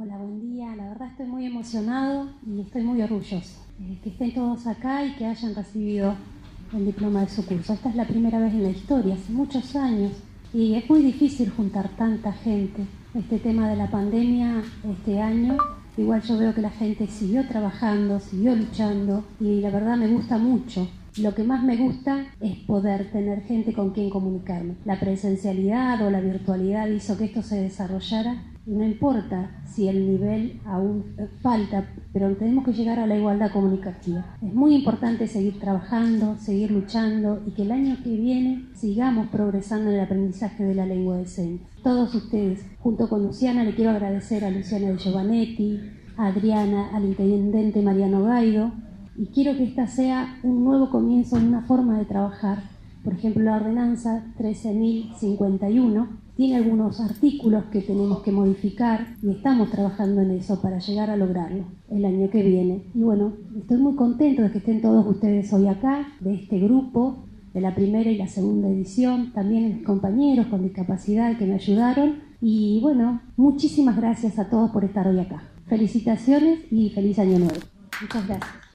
Hola, buen día. La verdad estoy muy emocionado y estoy muy orgulloso que estén todos acá y que hayan recibido el diploma de su curso. Esta es la primera vez en la historia, hace muchos años, y es muy difícil juntar tanta gente. Este tema de la pandemia este año, igual yo veo que la gente siguió trabajando, siguió luchando y la verdad me gusta mucho. Lo que más me gusta es poder tener gente con quien comunicarme. La presencialidad o la virtualidad hizo que esto se desarrollara y no importa si el nivel aún falta, pero tenemos que llegar a la igualdad comunicativa. Es muy importante seguir trabajando, seguir luchando y que el año que viene sigamos progresando en el aprendizaje de la lengua de señas. Todos ustedes, junto con Luciana, le quiero agradecer a Luciana de Giovanetti, a Adriana, al intendente Mariano Gaido, y quiero que esta sea un nuevo comienzo, una forma de trabajar. Por ejemplo, la ordenanza 13.051 tiene algunos artículos que tenemos que modificar y estamos trabajando en eso para llegar a lograrlo el año que viene. Y bueno, estoy muy contento de que estén todos ustedes hoy acá, de este grupo, de la primera y la segunda edición, también mis compañeros con discapacidad que me ayudaron. Y bueno, muchísimas gracias a todos por estar hoy acá. Felicitaciones y feliz año nuevo. Muchas gracias.